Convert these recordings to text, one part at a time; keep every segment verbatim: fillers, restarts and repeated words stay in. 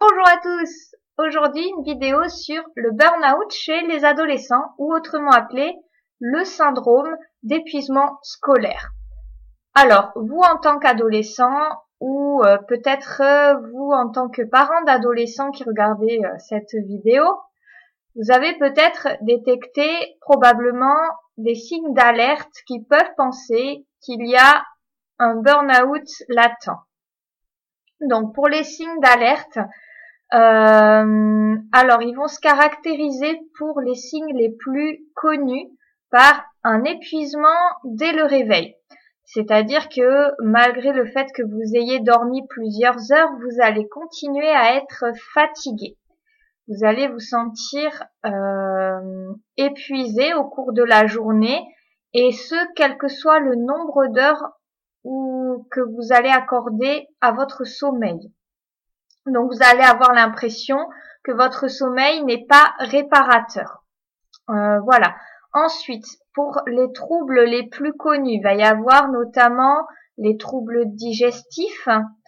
Bonjour à tous. Aujourd'hui, une vidéo sur le burn-out chez les adolescents, ou autrement appelé le syndrome d'épuisement scolaire. Alors, vous en tant qu'adolescent, ou euh, peut-être euh, vous en tant que parent d'adolescents qui regardez euh, cette vidéo, vous avez peut-être détecté probablement des signes d'alerte qui peuvent penser qu'il y a un burn-out latent. Donc, pour les signes d'alerte, Euh, alors, ils vont se caractériser pour les signes les plus connus par un épuisement dès le réveil. C'est-à-dire que malgré le fait que vous ayez dormi plusieurs heures, vous allez continuer à être fatigué. Vous allez vous sentir euh, épuisé au cours de la journée, et ce, quel que soit le nombre d'heures ou que vous allez accorder à votre sommeil. Donc, vous allez avoir l'impression que votre sommeil n'est pas réparateur. Euh, voilà. Ensuite, pour les troubles les plus connus, il va y avoir notamment les troubles digestifs,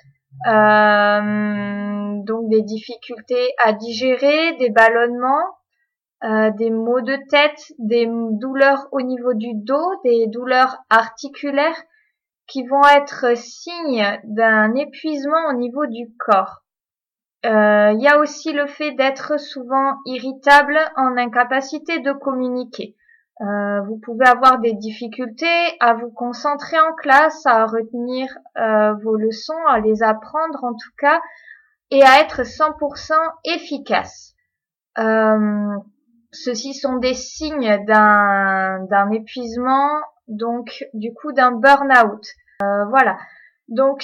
euh, donc des difficultés à digérer, des ballonnements, euh, des maux de tête, des douleurs au niveau du dos, des douleurs articulaires qui vont être signes d'un épuisement au niveau du corps. Il euh, y a aussi le fait d'être souvent irritable, en incapacité de communiquer. Euh, vous pouvez avoir des difficultés à vous concentrer en classe, à retenir euh, vos leçons, à les apprendre en tout cas, et à être cent pour cent efficace. Euh, ceux-ci sont des signes d'un, d'un épuisement, donc du coup d'un burn-out. Euh, voilà. Donc,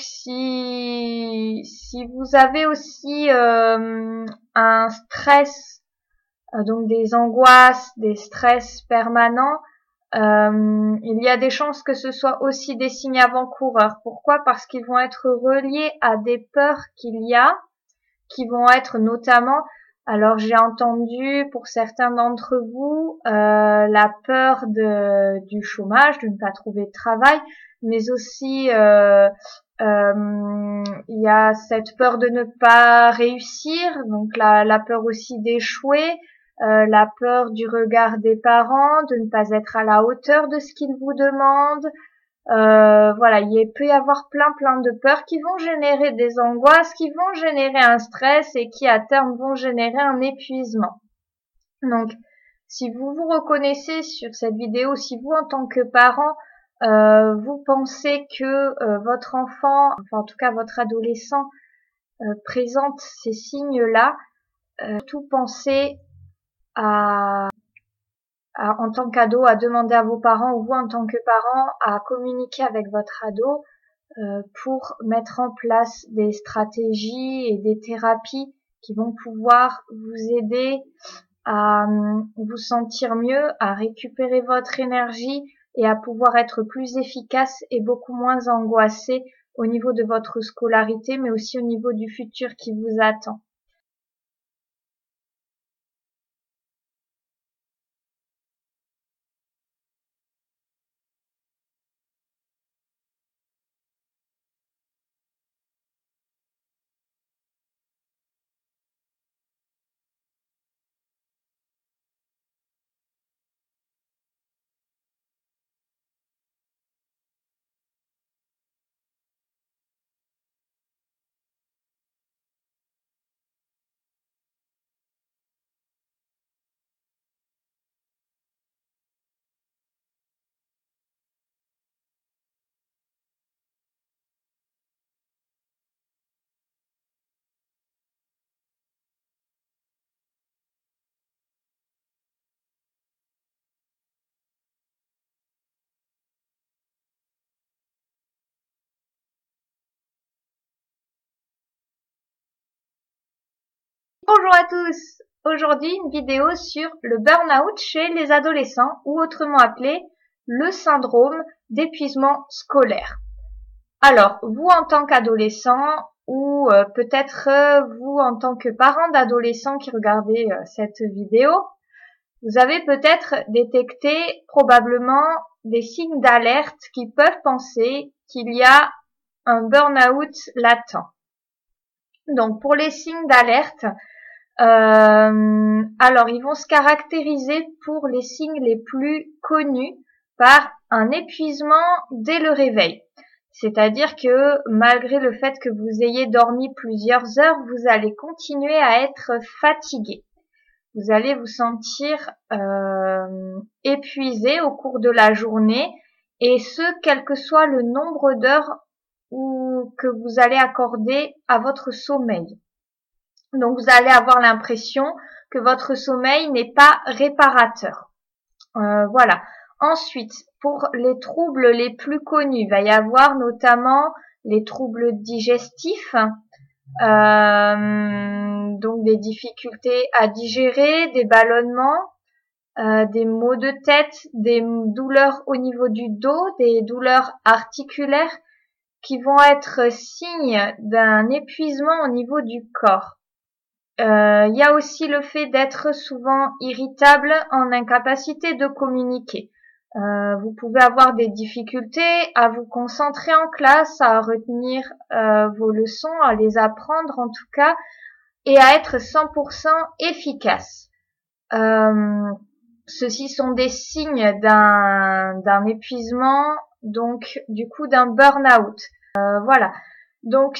si, si vous avez aussi euh, un stress, euh, donc des angoisses, des stress permanents, euh, il y a des chances que ce soit aussi des signes avant-coureurs. Pourquoi? Parce qu'ils vont être reliés à des peurs qu'il y a, qui vont être notamment, alors j'ai entendu pour certains d'entre vous, euh, la peur de, du chômage, de ne pas trouver de travail, mais aussi euh, euh, il y a cette peur de ne pas réussir, donc la, la peur aussi d'échouer, euh, la peur du regard des parents, de ne pas être à la hauteur de ce qu'ils vous demandent. Euh, voilà, il peut y avoir plein plein de peurs qui vont générer des angoisses, qui vont générer un stress et qui à terme vont générer un épuisement. Donc, si vous vous reconnaissez sur cette vidéo, si vous en tant que parent, euh, vous pensez que euh, votre enfant, enfin en tout cas votre adolescent, euh, présente ces signes-là, euh, tout pensez à À, en tant qu'ado, à demander à vos parents, ou vous en tant que parent, à communiquer avec votre ado euh, pour mettre en place des stratégies et des thérapies qui vont pouvoir vous aider à euh, vous sentir mieux, à récupérer votre énergie et à pouvoir être plus efficace et beaucoup moins angoissé au niveau de votre scolarité, mais aussi au niveau du futur qui vous attend. Bonjour à tous. Aujourd'hui, une vidéo sur le burn-out chez les adolescents, ou autrement appelé le syndrome d'épuisement scolaire. Alors, vous en tant qu'adolescent, ou euh, peut-être euh, vous en tant que parent d'adolescents qui regardez euh, cette vidéo, vous avez peut-être détecté probablement des signes d'alerte qui peuvent penser qu'il y a un burn-out latent. Donc pour les signes d'alerte, euh, alors ils vont se caractériser pour les signes les plus connus par un épuisement dès le réveil. C'est-à-dire que malgré le fait que vous ayez dormi plusieurs heures, vous allez continuer à être fatigué. Vous allez vous sentir euh, épuisé au cours de la journée, et ce, quel que soit le nombre d'heures ou que vous allez accorder à votre sommeil. Donc vous allez avoir l'impression que votre sommeil n'est pas réparateur. Euh, voilà. Ensuite, pour les troubles les plus connus, il va y avoir notamment les troubles digestifs, euh, donc des difficultés à digérer, des ballonnements, euh, des maux de tête, des douleurs au niveau du dos, des douleurs articulaires qui vont être signes d'un épuisement au niveau du corps. Euh, il y a aussi le fait d'être souvent irritable, en incapacité de communiquer. Euh, vous pouvez avoir des difficultés à vous concentrer en classe, à retenir euh, vos leçons, à les apprendre en tout cas, et à être cent pour cent efficace. Euh, ceux-ci sont des signes d'un d'un épuisement, donc du coup d'un burn-out. Euh, voilà. Donc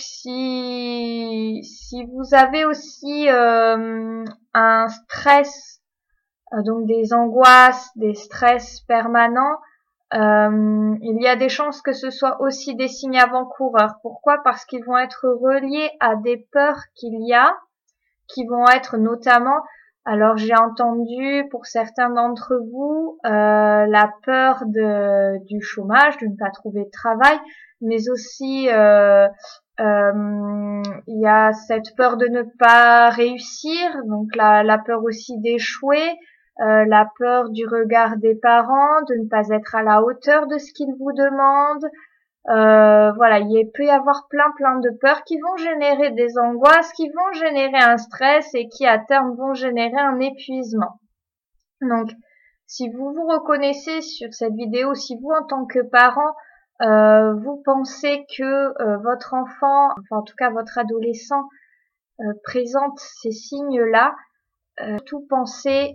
si si vous avez aussi euh, un stress, euh, donc des angoisses, des stress permanents, euh, il y a des chances que ce soit aussi des signes avant-coureurs. Pourquoi? Parce qu'ils vont être reliés à des peurs qu'il y a, qui vont être notamment, alors j'ai entendu pour certains d'entre vous euh, la peur de, du chômage, de ne pas trouver de travail, mais aussi euh, euh, il y a cette peur de ne pas réussir, donc la, la peur aussi d'échouer, euh, la peur du regard des parents, de ne pas être à la hauteur de ce qu'ils vous demandent. Euh, voilà, il peut y avoir plein plein de peurs qui vont générer des angoisses, qui vont générer un stress et qui à terme vont générer un épuisement. Donc, si vous vous reconnaissez sur cette vidéo, si vous en tant que parent, euh, vous pensez que euh, votre enfant, enfin en tout cas votre adolescent, euh, présente ces signes-là, euh, tout pensez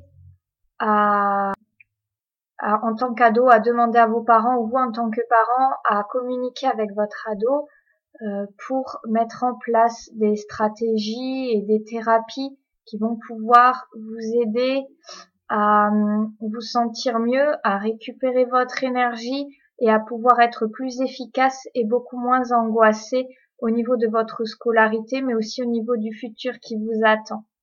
à À, en tant qu'ado, à demander à vos parents ou vous en tant que parent à communiquer avec votre ado euh, pour mettre en place des stratégies et des thérapies qui vont pouvoir vous aider à euh, vous sentir mieux, à récupérer votre énergie et à pouvoir être plus efficace et beaucoup moins angoissé au niveau de votre scolarité, mais aussi au niveau du futur qui vous attend.